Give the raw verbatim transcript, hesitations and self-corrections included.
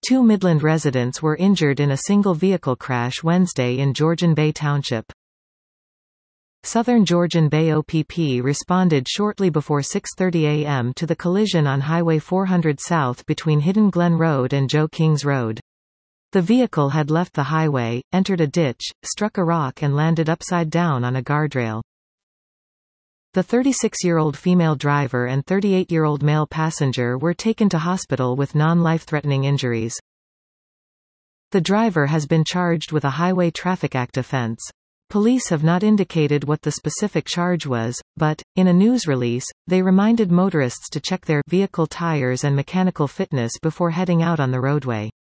Two Midland residents were injured in a single vehicle crash Wednesday in Georgian Bay Township. Southern Georgian Bay O P P responded shortly before six thirty a m to the collision on Highway four hundred South between Hidden Glen Road and Joe Kings Road. The vehicle had left the highway, entered a ditch, struck a rock and landed upside down on a guardrail. The thirty-six-year-old female driver and thirty-eight-year-old male passenger were taken to hospital with non-life-threatening injuries. The driver has been charged with a Highway Traffic Act offense. Police have not indicated what the specific charge was, but, in a news release, they reminded motorists to check their vehicle tires and mechanical fitness before heading out on the roadway.